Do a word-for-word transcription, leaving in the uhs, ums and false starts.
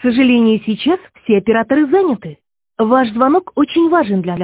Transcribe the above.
сожалению, сейчас все операторы заняты. Ваш звонок очень важен для